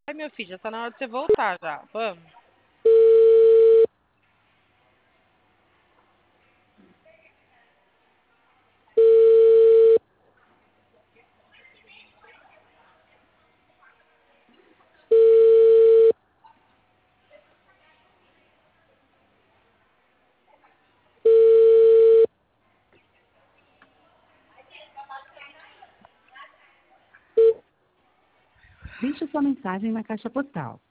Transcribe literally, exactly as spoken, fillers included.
Ai, meu filho, já tá na hora de você voltar já. Vamos. Deixe sua mensagem na caixa postal.